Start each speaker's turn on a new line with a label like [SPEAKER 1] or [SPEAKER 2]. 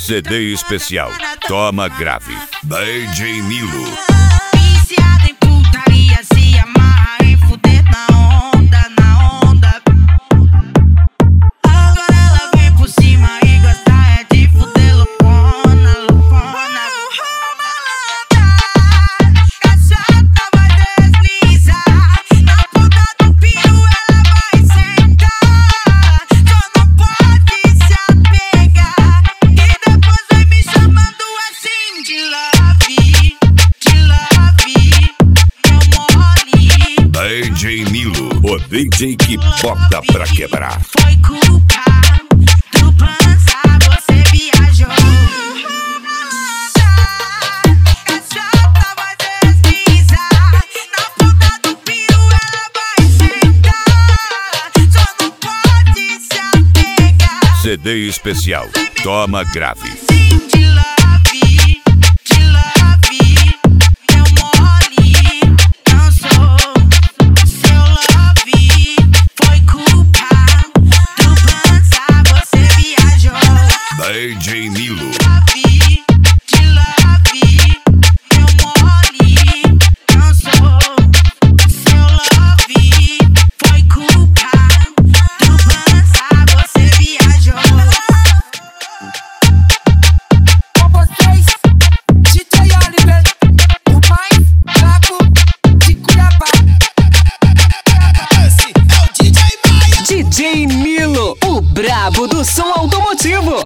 [SPEAKER 1] CD especial Toma Grave, DJ Milo.
[SPEAKER 2] Viciada em putaria, se amarra em fuder na onda, na onda. Agora ela vem por cima e gosta é de fuder loucona, loucona. Essa vai deslizar na ponta do piro, ela vai sentar. Só não pode se apegar e depois vai me chamando assim de love, meu mole.
[SPEAKER 1] DJ Milo, o DJ que bota pra quebrar.
[SPEAKER 2] Foi culpa do pança, você viajou. Essa vai deslizar na ponta do piro, ela vai sentar. Só não pode se apegar.
[SPEAKER 1] CD especial Toma Grave.
[SPEAKER 2] Sim, de love, meu mole. Não sou seu love. Foi culpa do pança, você viajou.
[SPEAKER 1] DJ Milo.
[SPEAKER 2] De love, meu mole. Não sou seu love. Foi culpa do pança, você viajou. Com vocês, DJ Oliver, o mais fraco de Cuiabá.
[SPEAKER 3] DJ Milo, o brabo do som automotivo.